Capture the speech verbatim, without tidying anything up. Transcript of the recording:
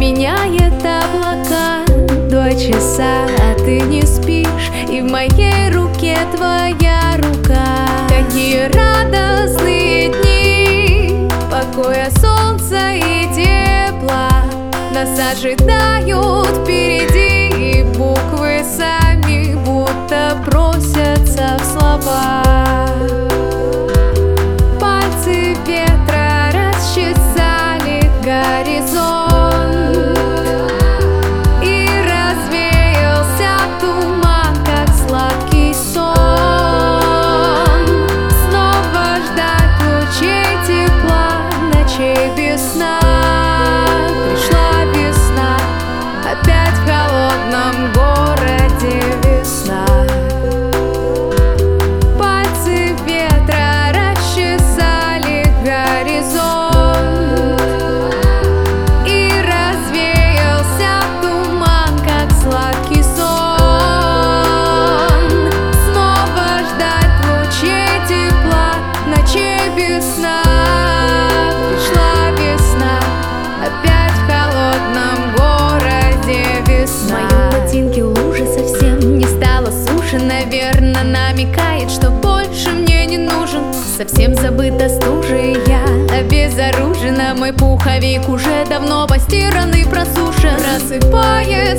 меняет облака. Два часа, а ты не спишь, и в моей руке твоя рука. Какие радостные дни, покоя, солнца и тепла нас ожидают впереди, и буквы сами будто просятся в слова. Пальцы ветра расчесали горизонт, и развеялся туман, как сладкий сон. Снова ждать лучей тепла, ночей без сна. Пришла весна, опять в холодном городе весна. Пальцы ветра расчесали горизонт, и развеялся туман, как сладкий сон. Снова ждать лучей тепла, ночей без сна. Пришла весна, опять в холодном городе весна. В моем ботинке лужи совсем не стало суши, наверно, намекает, что больше мне не нужен. Совсем забыта стужа, и я обезоружена. Мой пуховик уже давно постиран и просушен. Рассыпает